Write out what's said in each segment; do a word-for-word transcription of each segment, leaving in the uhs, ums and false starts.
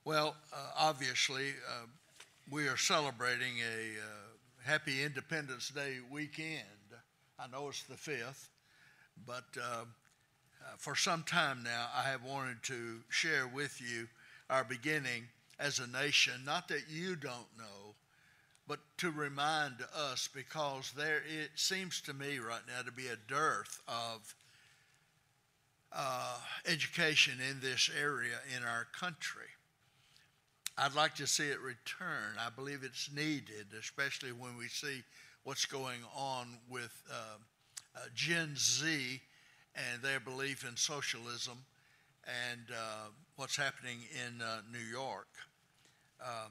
Well, uh, obviously, uh, we are celebrating a uh, happy Independence Day weekend. I know it's the fifth, but uh, uh, for some time now, I have wanted to share with you our beginning as a nation. Not that you don't know, but to remind us, because there it seems to me right now to be a dearth of uh, education in this area in our country. I'd like to see it return. I believe it's needed, especially when we see what's going on with uh, uh, Gen Z and their belief in socialism and uh, what's happening in uh, New York. Um,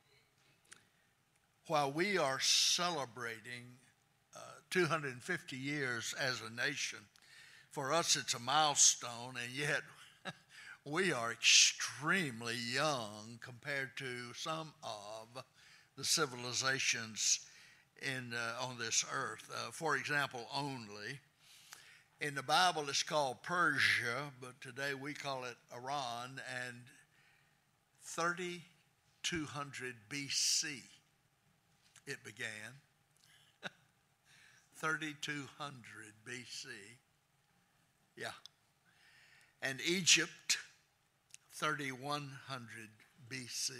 while we are celebrating uh, two hundred fifty years as a nation, for us it's a milestone, and yet we are extremely young compared to some of the civilizations in uh, on this earth. Uh, for example, only in the Bible it's called Persia, but today we call it Iran, and thirty-two hundred B C it began. thirty-two hundred B C. Yeah. And Egypt, thirty-one hundred B C.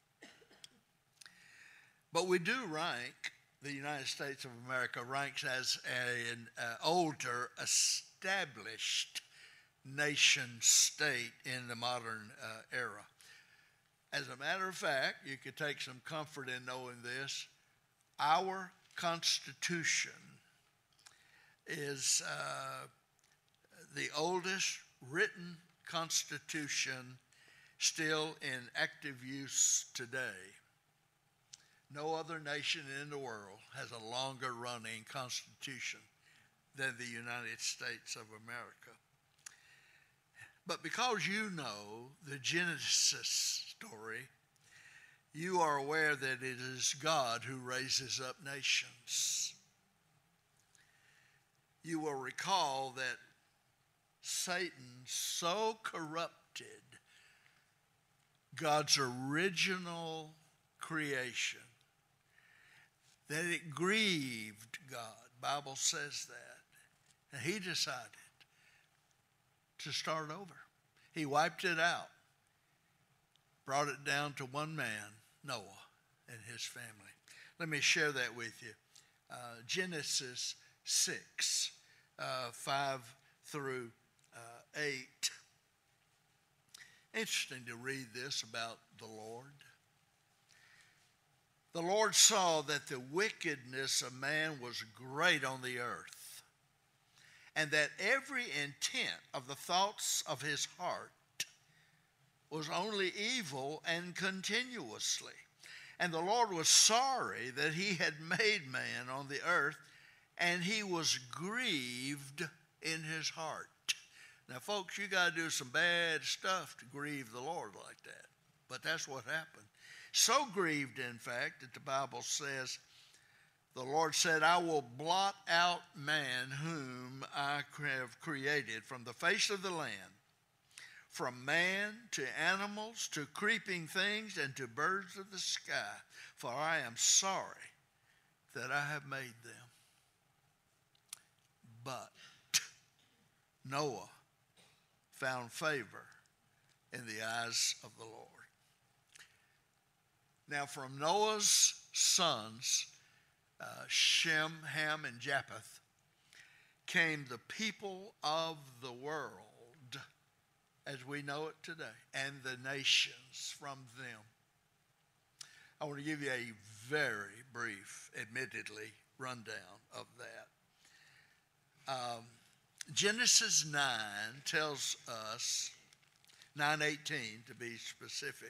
But we do rank, the United States of America ranks as an uh, older, established nation state in the modern uh, era. As a matter of fact, you could take some comfort in knowing this. Our Constitution is uh, the oldest written Constitution still in active use today. No other nation in the world has a longer running Constitution than the United States of America. But because you know the Genesis story, you are aware that it is God who raises up nations. You will recall that Satan so corrupted God's original creation that it grieved God. Bible says that. And he decided to start over. He wiped it out, brought it down to one man, Noah, and his family. Let me share that with you. Uh, Genesis six, uh, five through uh, eight. Interesting to read this about the Lord. The Lord saw that the wickedness of man was great on the earth, and that every intent of the thoughts of his heart was only evil and continuously. And the Lord was sorry that he had made man on the earth, and he was grieved in his heart. Now, folks, you got to do some bad stuff to grieve the Lord like that. But that's what happened. So grieved, in fact, that the Bible says, the Lord said, I will blot out man whom I have created from the face of the land, from man to animals to creeping things and to birds of the sky, for I am sorry that I have made them. But Noah found favor in the eyes of the Lord. Now, from Noah's sons, uh, Shem, Ham, and Japheth, came the people of the world as we know it today, and the nations from them. I want to give you a very brief, admittedly, rundown of that. Um, Genesis nine tells us, nine eighteen to be specific,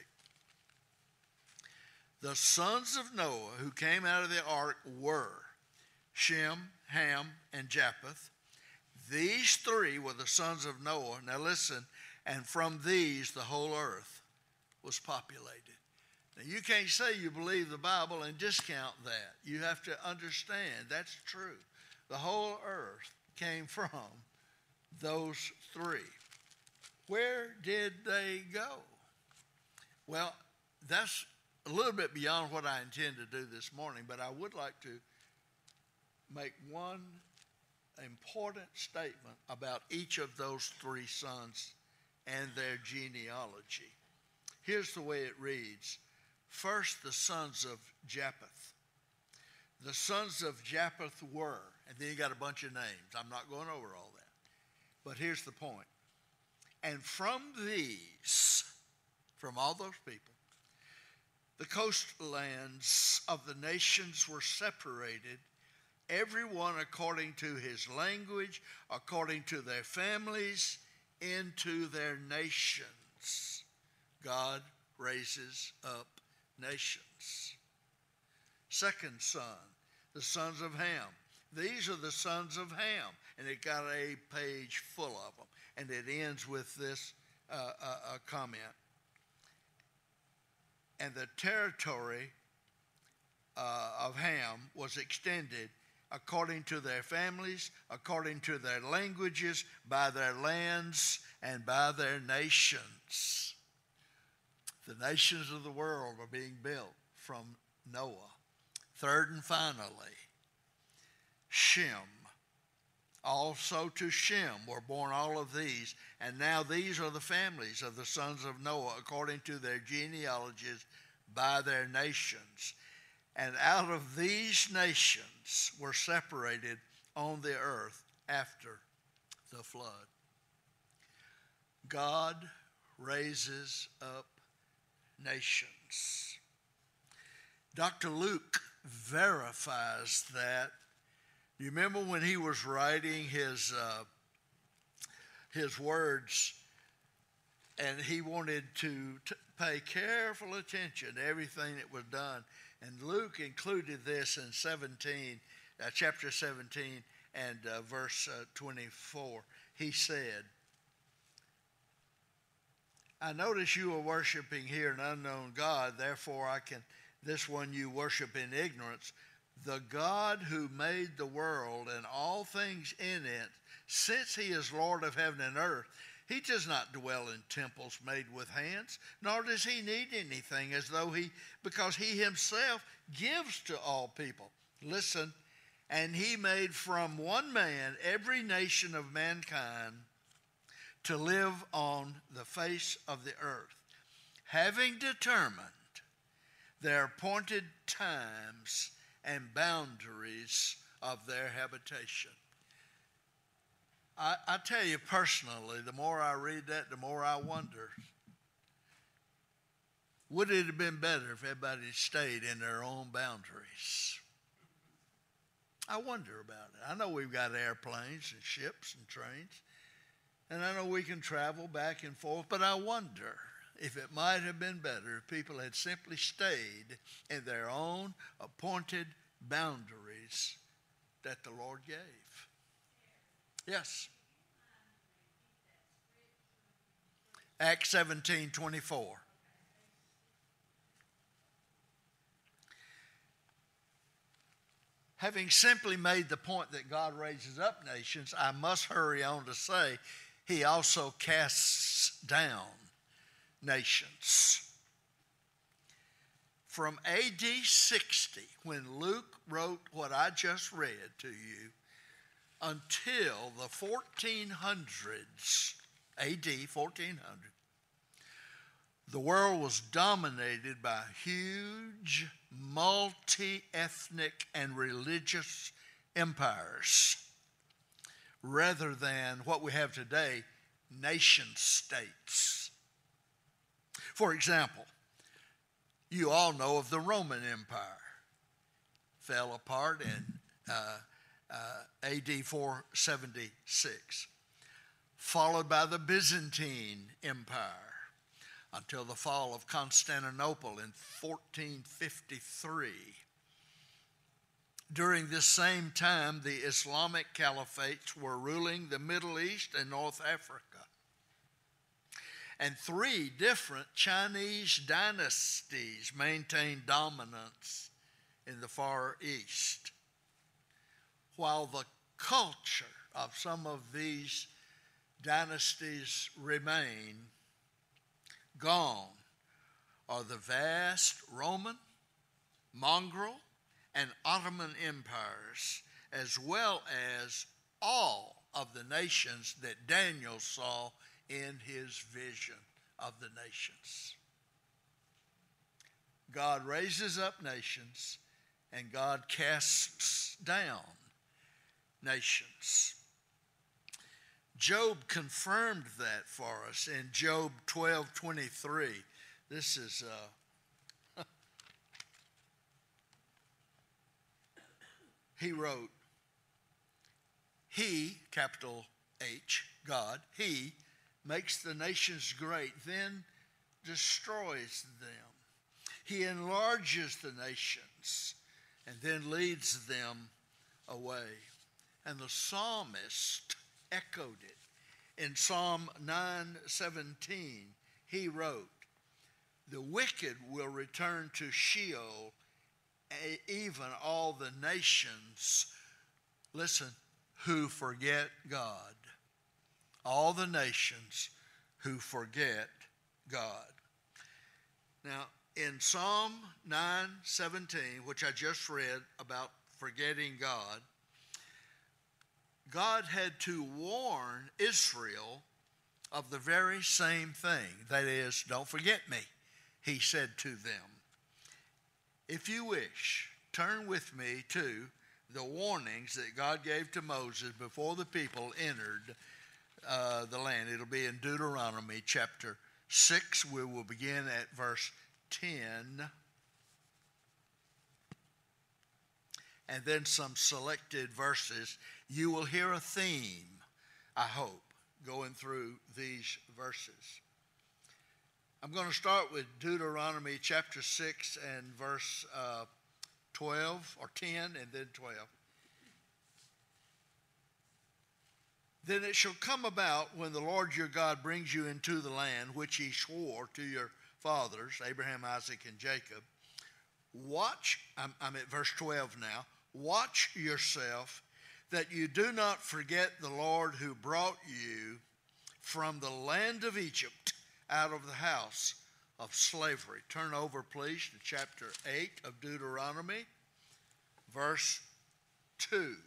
the sons of Noah who came out of the ark were Shem, Ham, and Japheth. These three were the sons of Noah. Now listen, and from these the whole earth was populated. Now you can't say you believe the Bible and discount that. You have to understand that's true. The whole earth came from those three. Where did they go? Well, that's a little bit beyond what I intend to do this morning, but I would like to make one important statement about each of those three sons and their genealogy. Here's the way it reads. First, the sons of Japheth. The sons of Japheth were, and then you got a bunch of names. I'm not going over all that. But here's the point. And from these, from all those people, the coastlands of the nations were separated, everyone according to his language, according to their families, into their nations. God raises up nations. Second son, the sons of Ham. These are the sons of Ham. And it got a page full of them. And it ends with this uh, uh, comment. And the territory uh, of Ham was extended according to their families, according to their languages, by their lands, and by their nations. The nations of the world are being built from Noah. Third and finally, Shem. Also to Shem were born all of these, and now these are the families of the sons of Noah according to their genealogies by their nations. And out of these nations were separated on the earth after the flood. God raises up nations. Doctor Luke verifies that. You remember when he was writing his uh, his words, and he wanted to t- pay careful attention to everything that was done. And Luke included this in seventeen, uh, chapter seventeen and uh, verse uh, twenty-four. He said, I notice you are worshiping here an unknown God, therefore I can, this one you worship in ignorance. The God who made the world and all things in it, since he is Lord of heaven and earth, he does not dwell in temples made with hands, nor does he need anything as though he, because he himself gives to all people. Listen, and he made from one man every nation of mankind to live on the face of the earth, having determined their appointed times and boundaries of their habitation. I, I tell you personally, the more I read that, the more I wonder, would it have been better if everybody stayed in their own boundaries? I wonder about it. I know we've got airplanes and ships and trains, and I know we can travel back and forth, but I wonder if it might have been better if people had simply stayed in their own appointed boundaries that the Lord gave. Yes. Acts seventeen twenty-four. Having simply made the point that God raises up nations, I must hurry on to say he also casts down nations. From A D sixty, when Luke wrote what I just read to you, until the fourteen hundreds, A D fourteen hundred, the world was dominated by huge multi-ethnic and religious empires rather than what we have today, nation states. For example, you all know of the Roman Empire. Fell apart in uh, uh, A D four seventy-six, followed by the Byzantine Empire until the fall of Constantinople in fourteen fifty-three. During this same time, the Islamic caliphates were ruling the Middle East and North Africa. And three different Chinese dynasties maintained dominance in the Far East. While the culture of some of these dynasties remain, gone are the vast Roman, Mongol, and Ottoman empires, as well as all of the nations that Daniel saw in his vision of the nations. God raises up nations, and God casts down nations. Job confirmed that for us in Job twelve twenty-three. This is uh, he wrote, He, capital H, God, He makes the nations great, then destroys them. He enlarges the nations and then leads them away. And the psalmist echoed it. In Psalm nine seventeen, he wrote, the wicked will return to Sheol, even all the nations, listen, who forget God. All the nations who forget God. Now, in Psalm nine seventeen, which I just read about forgetting God, God had to warn Israel of the very same thing. That is, don't forget me, he said to them. If you wish, turn with me to the warnings that God gave to Moses before the people entered uh, the land. It'll be in Deuteronomy chapter six. We will begin at verse ten. And then some selected verses. You will hear a theme, I hope, going through these verses. I'm going to start with Deuteronomy chapter six and verse uh, twelve, or ten, and then twelve. Then it shall come about when the Lord your God brings you into the land which he swore to your fathers, Abraham, Isaac, and Jacob. Watch, I'm, I'm at verse twelve now. Watch yourself that you do not forget the Lord who brought you from the land of Egypt out of the house of slavery. Turn over, please, to chapter eight of Deuteronomy, verse two.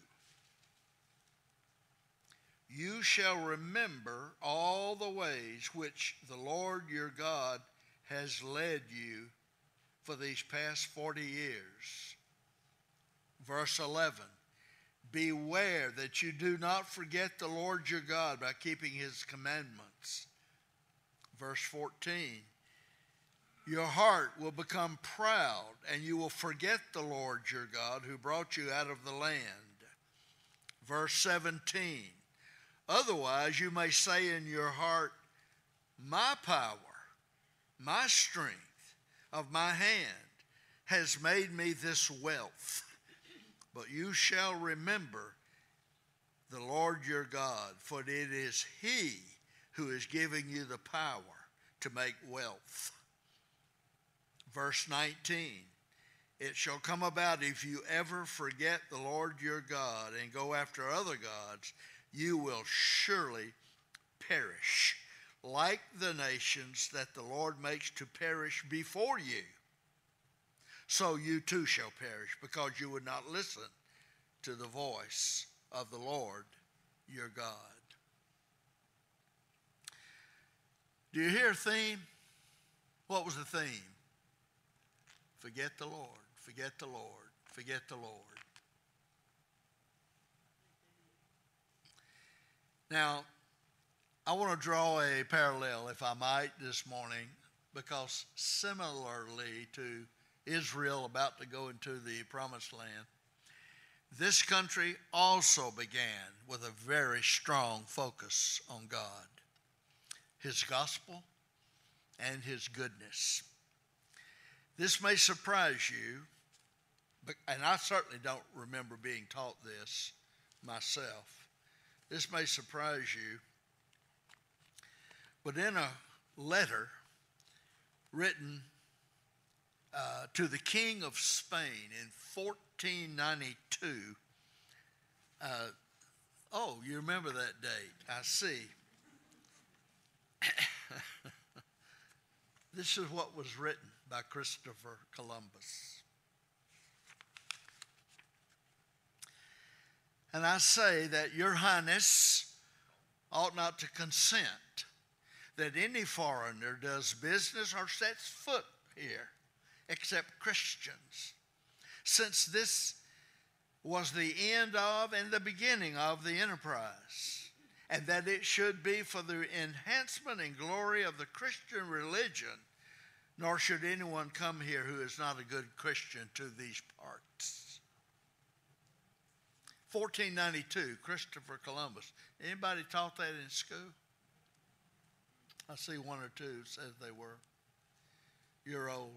You shall remember all the ways which the Lord your God has led you for these past forty years. Verse eleven. Beware that you do not forget the Lord your God by keeping his commandments. Verse fourteen. Your heart will become proud, and you will forget the Lord your God who brought you out of the land. Verse seventeen. Otherwise you may say in your heart, my power, my strength of my hand has made me this wealth. But you shall remember the Lord your God, for it is he who is giving you the power to make wealth. Verse nineteen, it shall come about if you ever forget the Lord your God and go after other gods, you will surely perish, like the nations that the Lord makes to perish before you. So you too shall perish, because you would not listen to the voice of the Lord your God. Do you hear a theme? What was the theme? Forget the Lord, forget the Lord, forget the Lord. Now, I want to draw a parallel, if I might, this morning, because similarly to Israel about to go into the promised land, this country also began with a very strong focus on God, his gospel, and his goodness. This may surprise you, but, and I certainly don't remember being taught this myself. This may surprise you, but in a letter written uh, to the King of Spain in fourteen ninety-two, uh, oh, you remember that date, I see. This is what was written by Christopher Columbus. And I say that your highness ought not to consent that any foreigner does business or sets foot here except Christians, since this was the end of and the beginning of the enterprise, and that it should be for the enhancement and glory of the Christian religion, nor should anyone come here who is not a good Christian to these parts. fourteen ninety-two, Christopher Columbus. Anybody taught that in school? I see one or two says they were. You're old.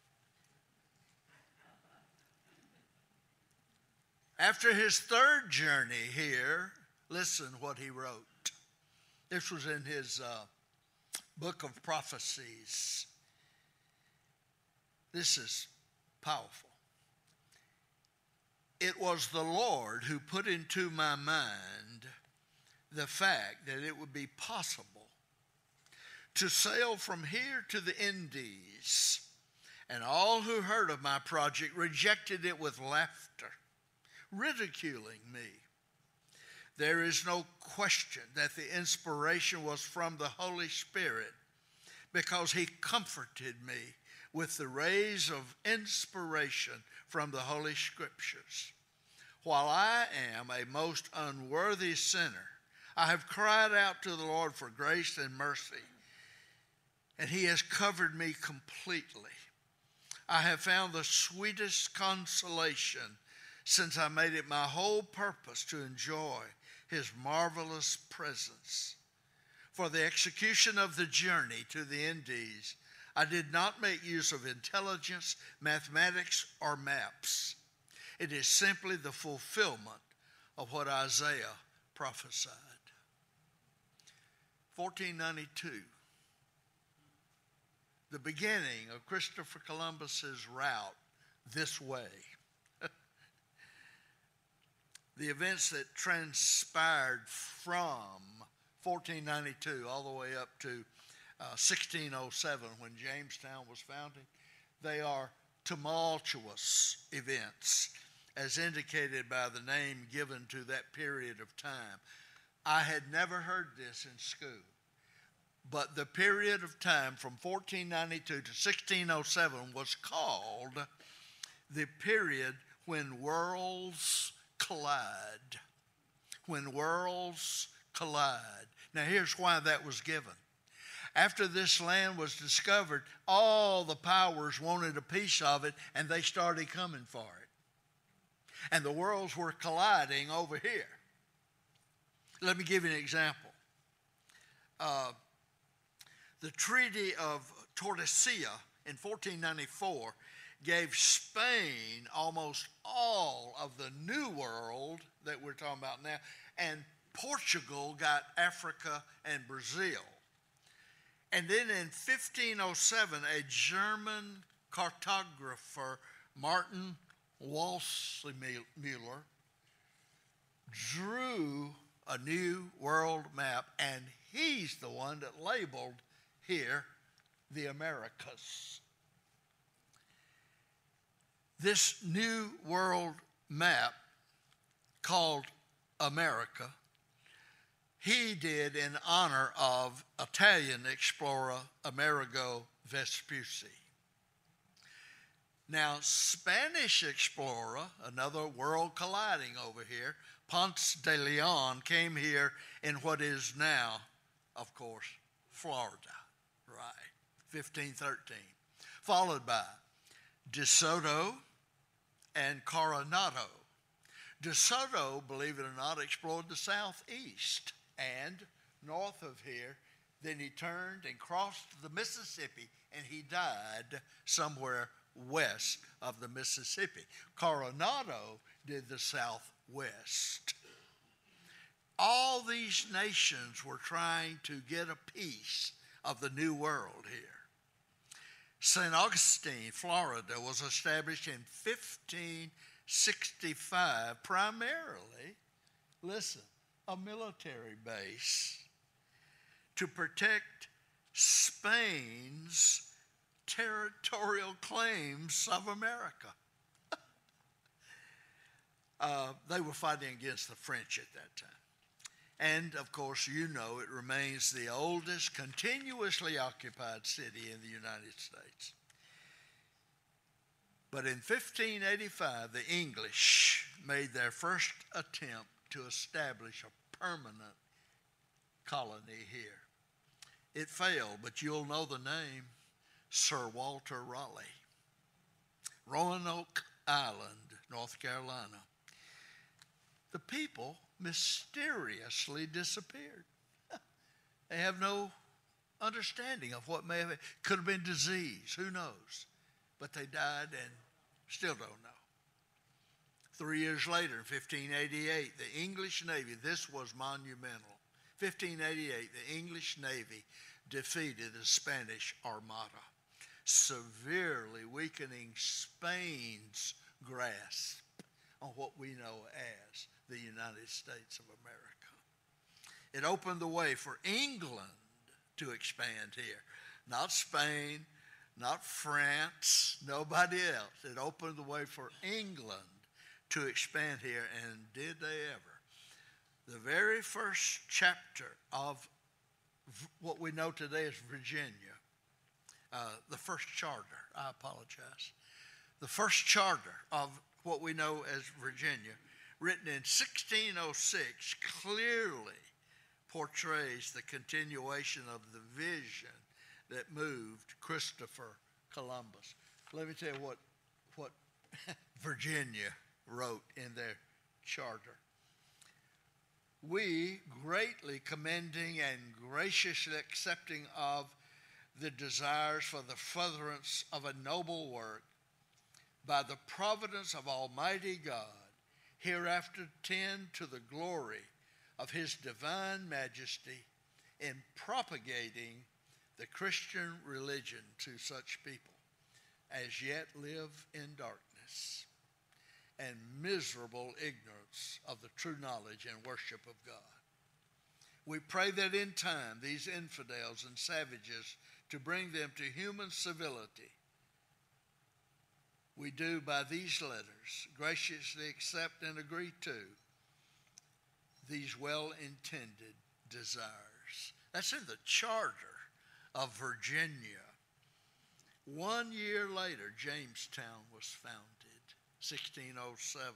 After his third journey here, listen what he wrote. This was in his uh, book of prophecies. This is powerful. It was the Lord who put into my mind the fact that it would be possible to sail from here to the Indies, and all who heard of my project rejected it with laughter, ridiculing me. There is no question that the inspiration was from the Holy Spirit, because he comforted me with the rays of inspiration from the Holy Scriptures. While I am a most unworthy sinner, I have cried out to the Lord for grace and mercy, and he has covered me completely. I have found the sweetest consolation since I made it my whole purpose to enjoy his marvelous presence. For the execution of the journey to the Indies, I did not make use of intelligence, mathematics, or maps. It is simply the fulfillment of what Isaiah prophesied. fourteen ninety-two, the beginning of Christopher Columbus's route this way. The events that transpired from fourteen ninety-two all the way up to uh, sixteen oh seven, when Jamestown was founded, they are tumultuous events, as indicated by the name given to that period of time. I had never heard this in school, but the period of time from fourteen ninety-two to sixteen oh seven was called the period when worlds collide. When worlds collide. Now here's why that was given. After this land was discovered, all the powers wanted a piece of it, and they started coming for it. And the worlds were colliding over here. Let me give you an example. Uh, the Treaty of Tordesillas in fourteen ninety-four gave Spain almost all of the New World that we're talking about now, and Portugal got Africa and Brazil. And then in fifteen oh seven, a German cartographer, Martin Waldseemüller, drew a new world map, and he's the one that labeled here the Americas. This new world map called America, he did in honor of Italian explorer Amerigo Vespucci. Now, Spanish explorer, another world colliding over here, Ponce de Leon, came here in what is now, of course, Florida, right, fifteen thirteen, followed by De Soto and Coronado. De Soto, believe it or not, explored the southeast and north of here. Then he turned and crossed the Mississippi, and he died somewhere west of the Mississippi. Coronado did the southwest. All these nations were trying to get a piece of the new world here. Saint Augustine, Florida, was established in fifteen sixty-five, primarily, listen, a military base to protect Spain's territorial claims of America. uh, they were fighting against the French at that time. And, of course, you know it remains the oldest continuously occupied city in the United States. But in fifteen eighty-five, the English made their first attempt to establish a permanent colony here. It failed, but you'll know the name, Sir Walter Raleigh. Roanoke Island, North Carolina. The people mysteriously disappeared. They have no understanding of what may have, could have been disease, who knows? But they died and still don't know. Three years later, in fifteen eighty-eight, the English Navy, this was monumental. fifteen eighty-eight, the English Navy defeated the Spanish Armada, severely weakening Spain's grasp on what we know as the United States of America. It opened the way for England to expand here, not Spain, not France, nobody else. It opened the way for England to expand here, and did they ever. The very first chapter of what we know today as Virginia, uh, the first charter, I apologize, the first charter of what we know as Virginia, written in sixteen oh six, clearly portrays the continuation of the vision that moved Christopher Columbus. Let me tell you what, what Virginia wrote in their charter. We, greatly commending and graciously accepting of the desires for the furtherance of a noble work, by the providence of Almighty God, hereafter tend to the glory of His divine majesty in propagating the Christian religion to such people as yet live in darkness and miserable ignorance of the true knowledge and worship of God. We pray that in time these infidels and savages, to bring them to human civility, we do by these letters graciously accept and agree to these well-intended desires. That's in the charter of Virginia. One year later, Jamestown was founded, sixteen oh seven.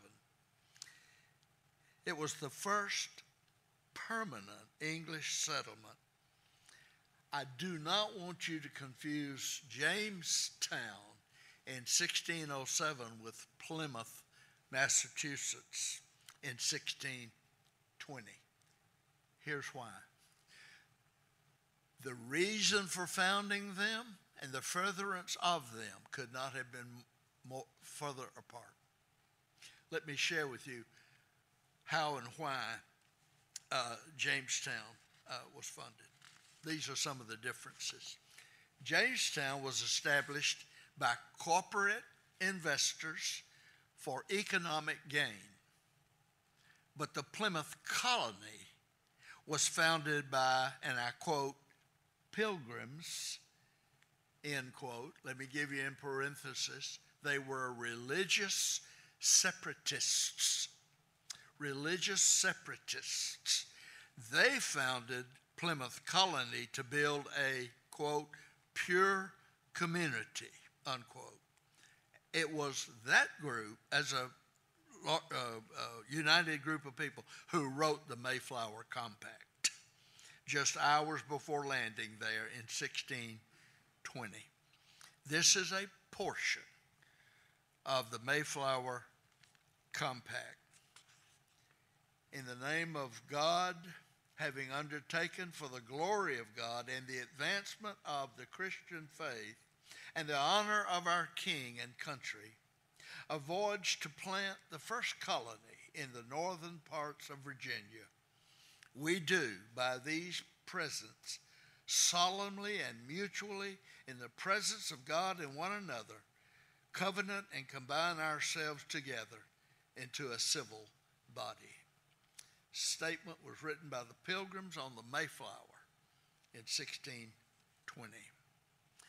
It was the first permanent English settlement. I do not want you to confuse Jamestown in sixteen oh seven with Plymouth, Massachusetts in sixteen twenty. Here's why. The reason for founding them and the furtherance of them could not have been more further apart. Let me share with you how and why uh, Jamestown uh, was funded. These are some of the differences. Jamestown was established by corporate investors for economic gain, but the Plymouth colony was founded by, and I quote, pilgrims, end quote. Let me give you in parenthesis, they were religious separatists. Religious separatists. They founded Plymouth colony to build a, quote, pure community, unquote. It was that group, as a uh, uh, united group of people, who wrote the Mayflower Compact just hours before landing there in sixteen twenty. This is a portion of the Mayflower Compact. In the name of God, having undertaken for the glory of God and the advancement of the Christian faith and the honor of our King and country, a voyage to plant the first colony in the northern parts of Virginia, we do by these presents solemnly and mutually in the presence of God and one another covenant and combine ourselves together into a civil body. Statement was written by the Pilgrims on the Mayflower in sixteen twenty.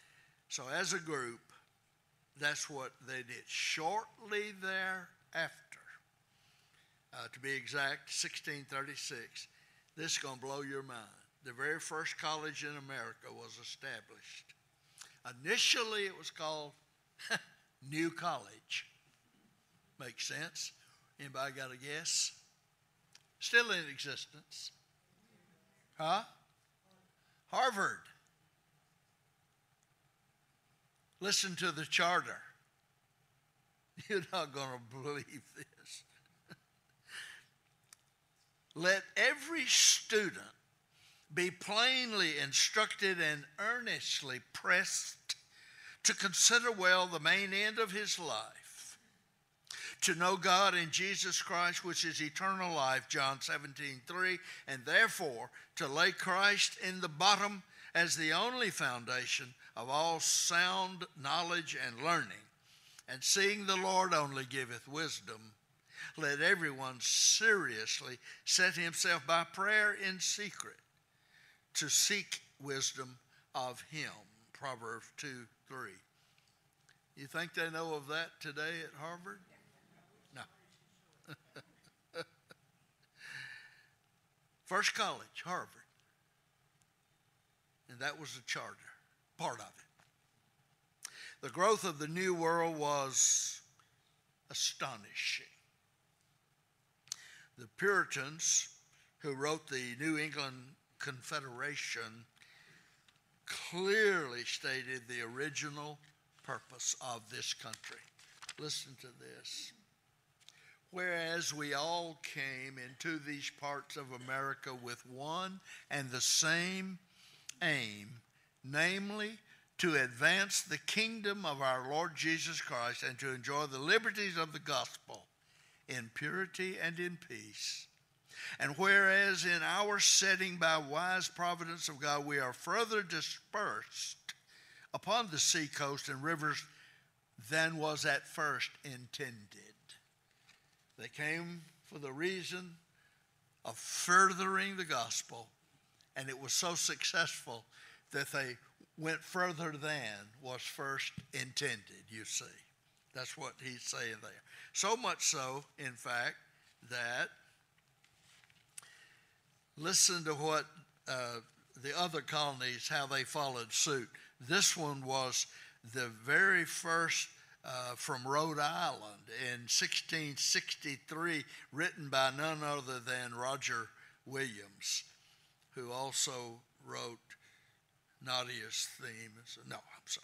So as a group, that's what they did. Shortly thereafter, uh, to be exact, sixteen thirty-six, this is going to blow your mind. The very first college in America was established. Initially, it was called New College. Makes sense? Anybody got a guess? Still in existence. Huh? Harvard. Listen to the charter. You're not going to believe this. Let every student be plainly instructed and earnestly pressed to consider well the main end of his life, to know God in Jesus Christ, which is eternal life, John seventeen three, and therefore to lay Christ in the bottom as the only foundation of all sound knowledge and learning, and seeing the Lord only giveth wisdom, let everyone seriously set himself by prayer in secret to seek wisdom of him. Proverbs two three. You think they know of that today at Harvard? No. First college, Harvard. And that was the charter, part of it. The growth of the New World was astonishing. The Puritans, who wrote the New England Confederation, clearly stated the original purpose of this country. Listen to this. Whereas we all came into these parts of America with one and the same aim, namely to advance the kingdom of our Lord Jesus Christ and to enjoy the liberties of the gospel in purity and in peace. And whereas in our setting by wise providence of God we are further dispersed upon the sea coast and rivers than was at first intended. They came for the reason of furthering the gospel, and it was so successful that they went further than was first intended, you see. That's what he's saying there. So much so, in fact, that listen to what uh, the other colonies, how they followed suit. This one was the very first uh, from Rhode Island in sixteen sixty-three, written by none other than Roger Williams, who also wrote Nadia's theme. No, I'm sorry.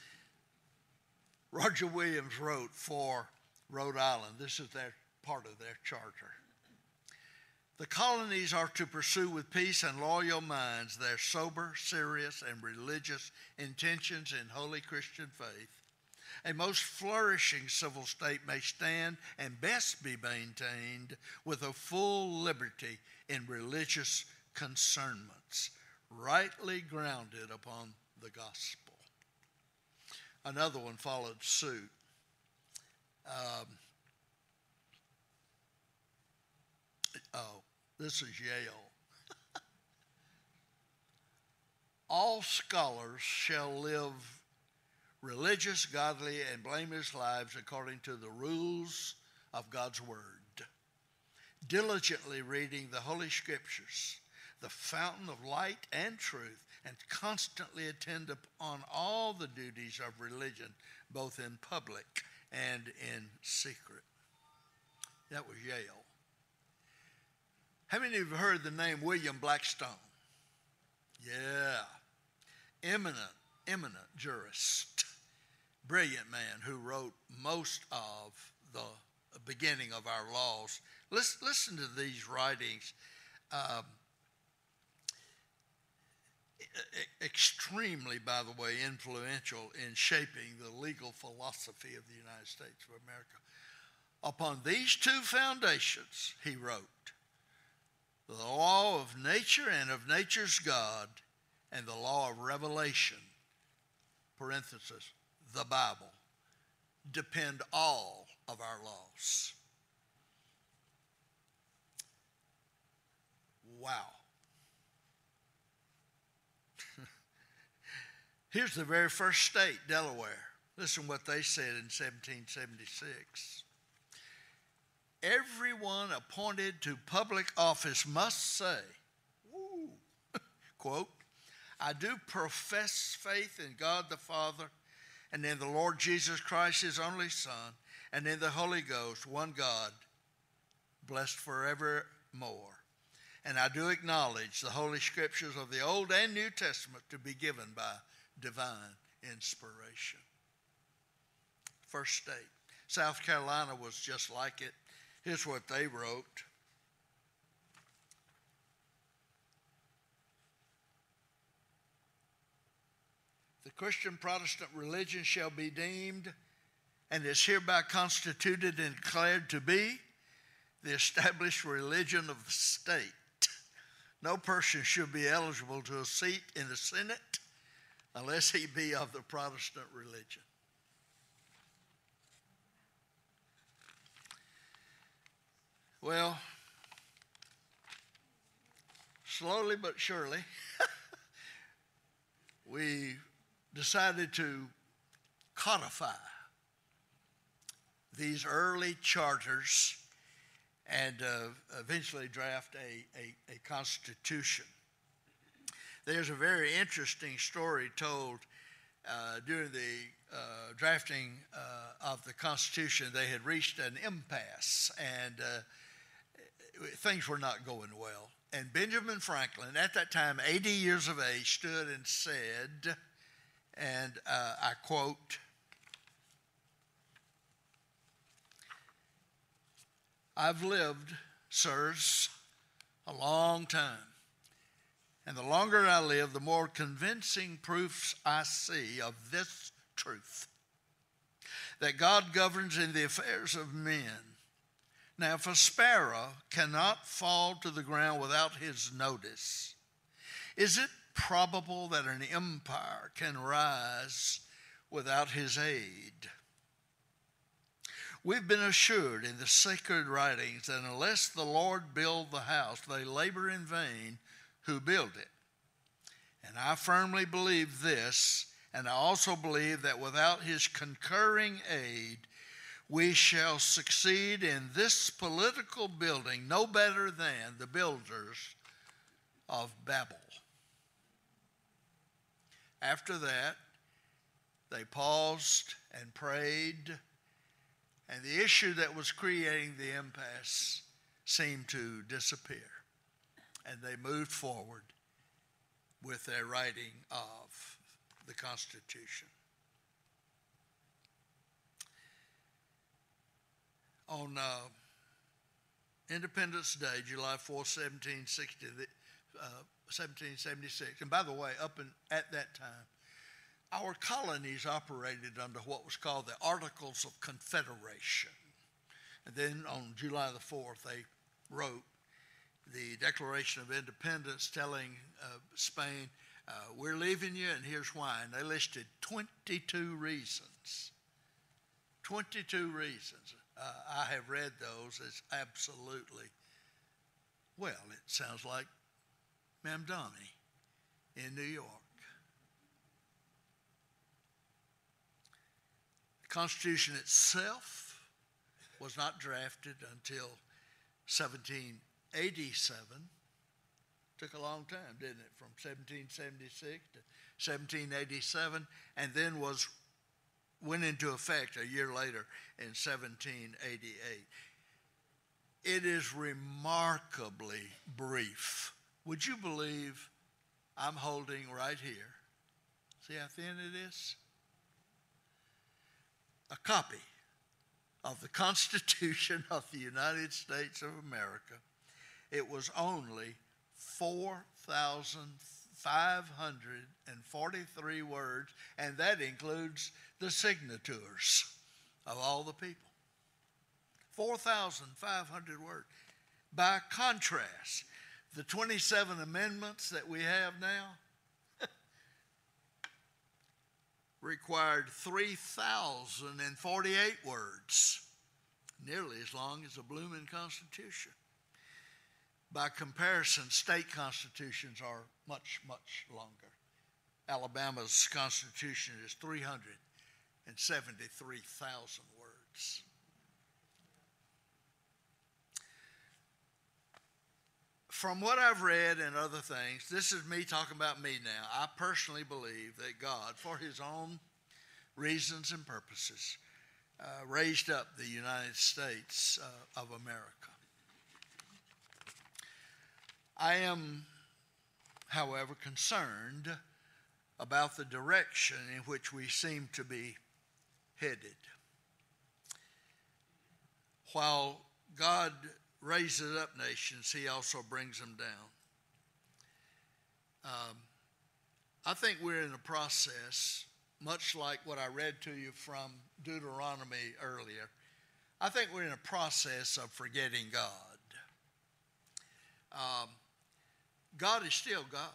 Roger Williams wrote for Rhode Island. This is their part of their charter. The colonies are to pursue with peace and loyal minds their sober, serious, and religious intentions in holy Christian faith. A most flourishing civil state may stand and best be maintained with a full liberty in religious concernments, rightly grounded upon the gospel. Another one followed suit. Um, oh, this is Yale. All scholars shall live religious, godly, and blameless lives according to the rules of God's Word, diligently reading the Holy Scriptures, the fountain of light and truth, and constantly attend upon all the duties of religion, both in public and in secret. That was Yale. How many of you have heard the name William Blackstone? Yeah. Eminent, eminent jurist. Brilliant man who wrote most of the beginning of our laws. Listen, listen to these writings. Um, extremely, by the way, influential in shaping the legal philosophy of the United States of America. Upon these two foundations, he wrote, the law of nature and of nature's God, and the law of revelation, parenthesis, the Bible, depend all of our laws. Wow. Here's the very first state, Delaware. Listen what they said in seventeen seventy-six. Everyone appointed to public office must say, woo, quote, I do profess faith in God the Father and in the Lord Jesus Christ, his only Son, and in the Holy Ghost, one God, blessed forevermore. And I do acknowledge the Holy Scriptures of the Old and New Testament to be given by divine inspiration. First state. South Carolina was just like it. Here's what they wrote. The Christian Protestant religion shall be deemed and is hereby constituted and declared to be the established religion of the state. No person should be eligible to a seat in the Senate unless he be of the Protestant religion. Well, slowly but surely, we decided to codify these early charters and uh, eventually draft a, a, a constitution. There's a very interesting story told uh, during the uh, drafting uh, of the Constitution. They had reached an impasse, and uh, things were not going well. And Benjamin Franklin, at that time eighty years of age, stood and said, and uh, I quote, I've lived, sirs, a long time. And the longer I live, the more convincing proofs I see of this truth, that God governs in the affairs of men. Now, if a sparrow cannot fall to the ground without his notice, is it probable that an empire can rise without his aid? We've been assured in the sacred writings that unless the Lord build the house, they labor in vain who build it. And I firmly believe this, and I also believe that without his concurring aid, we shall succeed in this political building no better than the builders of Babel. After that, they paused and prayed, and the issue that was creating the impasse seemed to disappear. And they moved forward with their writing of the Constitution. On uh, Independence Day, July fourth, seventeen sixty, uh, seventeen seventy-six, and by the way, up in, at that time, our colonies operated under what was called the Articles of Confederation. And then on July the fourth, they wrote the Declaration of Independence telling uh, Spain, uh, we're leaving you and here's why. And they listed twenty-two reasons. twenty-two reasons. Uh, I have read those as absolutely, well, it sounds like Mamdani in New York. The Constitution itself was not drafted until seventeen eighty-seven. Took a long time, didn't it? From seventeen seventy-six to seventeen eighty-seven, and then was went into effect a year later in seventeen eighty-eight. It is remarkably brief. Would you believe I'm holding right here? See how thin it is? A copy of the Constitution of the United States of America. It was only four thousand five hundred forty-three words, and that includes the signatures of all the people. four thousand five hundred words. By contrast, the twenty-seven amendments that we have now required three thousand forty-eight words, nearly as long as the blooming Constitution. By comparison, state constitutions are much, much longer. Alabama's Constitution is three hundred seventy-three thousand words. From what I've read and other things, this is me talking about me now. I personally believe that God, for his own reasons and purposes, uh, raised up the United States uh, of America. I am, however, concerned about the direction in which we seem to be headed. While God raises up nations, he also brings them down. Um, I think we're in a process, much like what I read to you from Deuteronomy earlier. I think we're in a process of forgetting God. Um, God is still God.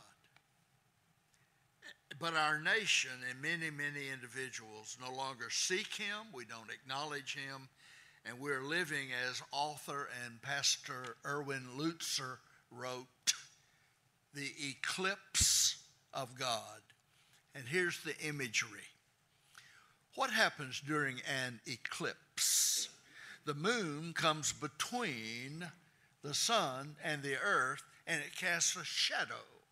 But our nation and many, many individuals no longer seek him. We don't acknowledge him. And we're living, as author and Pastor Erwin Lutzer wrote, the eclipse of God. And here's the imagery. What happens during an eclipse? The moon comes between the sun and the earth, and it casts a shadow.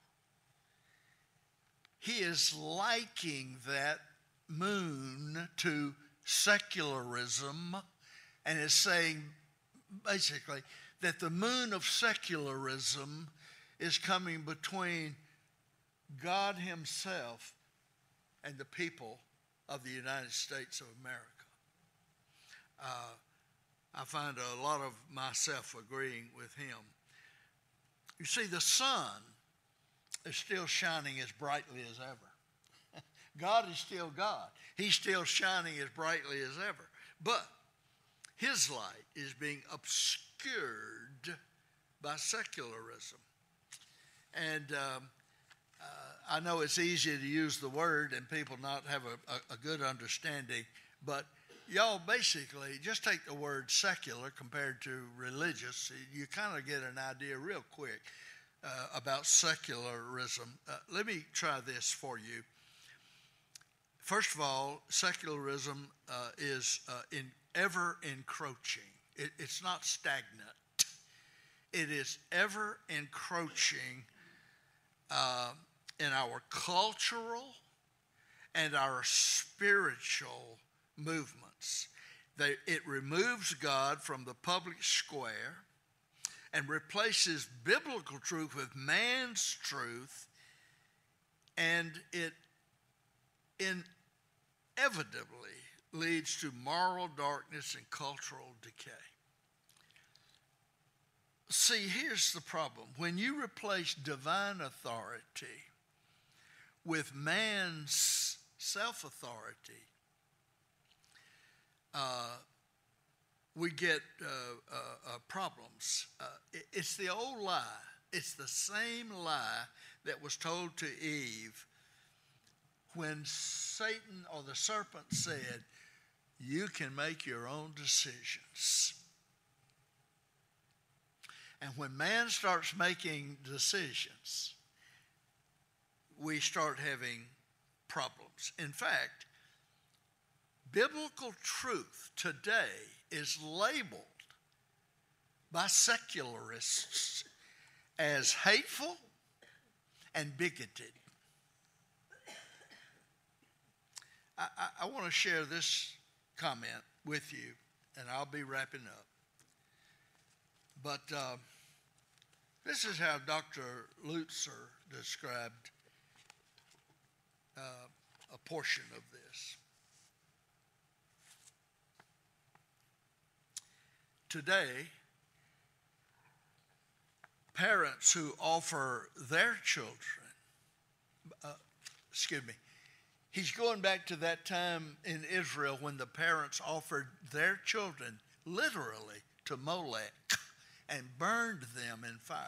He is likening that moon to secularism, and is saying basically that the moon of secularism is coming between God himself and the people of the United States of America. Uh, I find a lot of myself agreeing with him. You see, the sun is still shining as brightly as ever. God is still God. He's still shining as brightly as ever. But his light is being obscured by secularism. And um, uh, I know it's easy to use the word and people not have a, a, a good understanding, but y'all basically just take the word secular compared to religious. You kind of get an idea real quick uh, about secularism. Uh, let me try this for you. First of all, secularism uh, is uh, in ever encroaching. It, it's not stagnant. It is ever encroaching uh, in our cultural and our spiritual movements. They, it removes God from the public square and replaces biblical truth with man's truth, and it inevitably leads to moral darkness and cultural decay. See, here's the problem. When you replace divine authority with man's self-authority, uh, we get uh, uh, uh, problems. Uh, it, it's the old lie. It's the same lie that was told to Eve when Satan or the serpent said, you can make your own decisions. And when man starts making decisions, we start having problems. In fact, biblical truth today is labeled by secularists as hateful and bigoted. I, I, I want to share this comment with you, and I'll be wrapping up. But uh, this is how Doctor Lutzer described uh, a portion of this. Today, parents who offer their children, uh, excuse me, he's going back to that time in Israel when the parents offered their children literally to Molech and burned them in fire.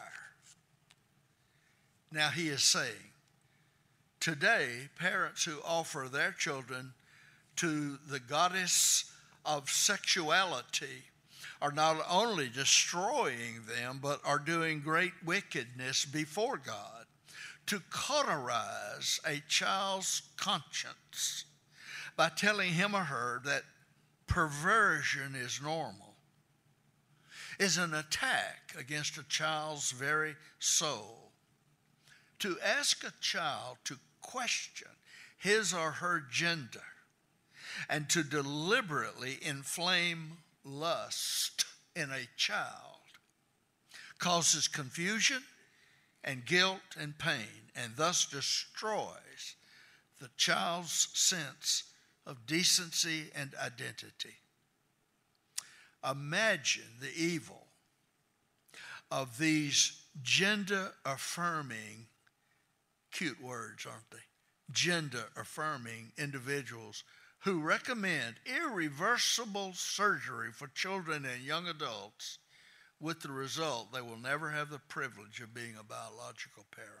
Now he is saying, today, parents who offer their children to the goddess of sexuality are not only destroying them, but are doing great wickedness before God. to cauterize a child's conscience by telling him or her that perversion is normal is an attack against a child's very soul. To ask a child to question his or her gender and to deliberately inflame lust in a child causes confusion and guilt and pain, and thus destroys the child's sense of decency and identity. Imagine the evil of these gender-affirming, cute words, aren't they? Gender-affirming individuals who recommend irreversible surgery for children and young adults, with the result they will never have the privilege of being a biological parent.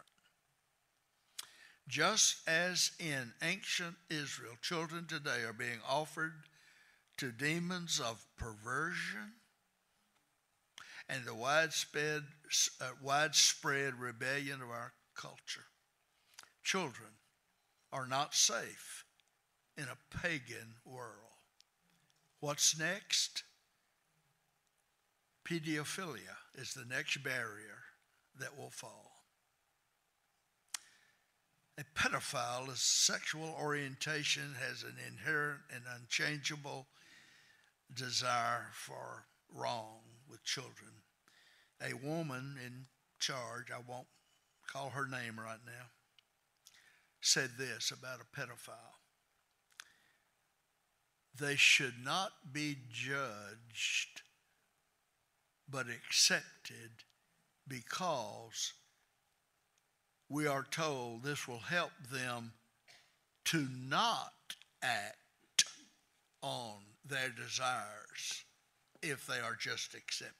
Just as in ancient Israel, children today are being offered to demons of perversion and the widespread, uh, widespread rebellion of our culture. Children are not safe in a pagan world. What's next? Pedophilia is the next barrier that will fall. A pedophile's sexual orientation has an inherent and unchangeable desire for wrong with children. A woman in charge, I won't call her name right now, said this about a pedophile: they should not be judged but accepted, because we are told this will help them to not act on their desires if they are just accepted.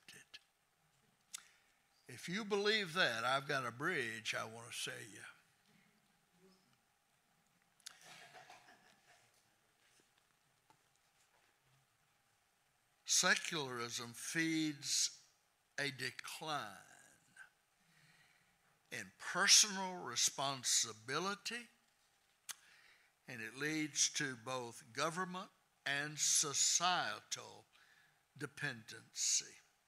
If you believe that, I've got a bridge I want to say you. Secularism feeds a decline in personal responsibility, and it leads to both government and societal dependency.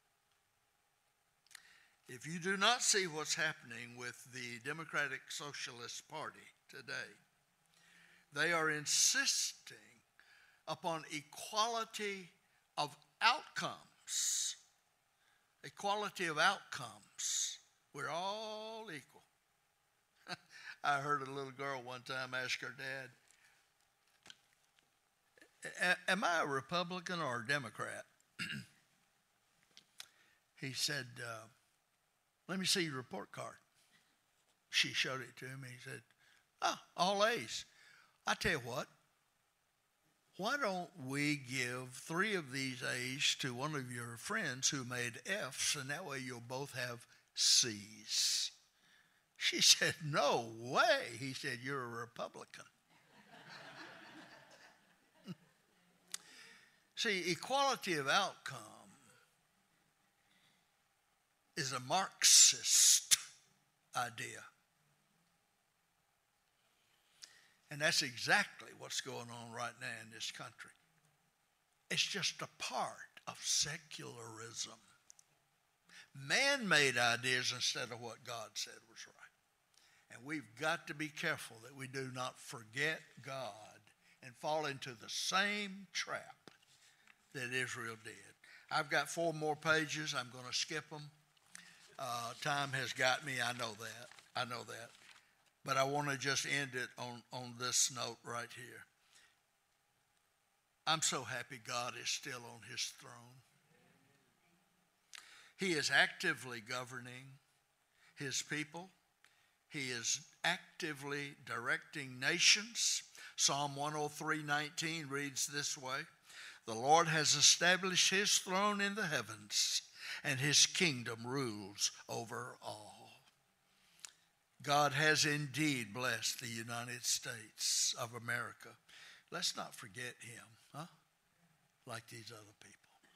If you do not see what's happening with the Democratic Socialist Party today, they are insisting upon equality of outcomes. Equality of outcomes. We're all equal. I heard a little girl one time ask her dad, am I a Republican or a Democrat? He said, uh, let me see your report card. She showed it to him. He said, oh, all A's. I tell you what, why don't we give three of these A's to one of your friends who made F's, and that way you'll both have C's. She said, no way. He said, you're a Republican. See, equality of outcome is a Marxist idea. And that's exactly what's going on right now in this country. It's just a part of secularism. Man-made ideas instead of what God said was right. And we've got to be careful that we do not forget God and fall into the same trap that Israel did. I've got four more pages. I'm going to skip them. Uh, time has got me. I know that. I know that. But I want to just end it on, on this note right here. I'm so happy God is still on his throne. He is actively governing his people. He is actively directing nations. Psalm one oh three nineteen reads this way: the Lord has established his throne in the heavens, and his kingdom rules over all. God has indeed blessed the United States of America. Let's not forget him, huh? Like these other people.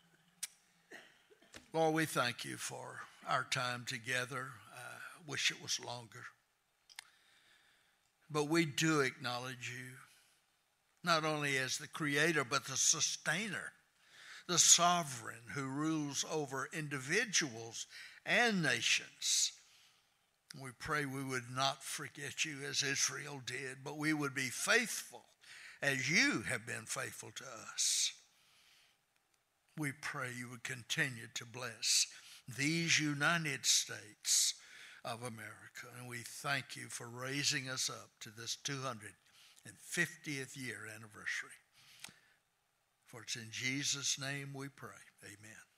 Lord, we thank you for our time together. I wish it was longer. But we do acknowledge you, not only as the creator, but the sustainer, the sovereign who rules over individuals and nations. We pray we would not forget you as Israel did, but we would be faithful as you have been faithful to us. We pray you would continue to bless these United States of America. And we thank you for raising us up to this two hundred fiftieth year anniversary. For it's in Jesus' name we pray. Amen.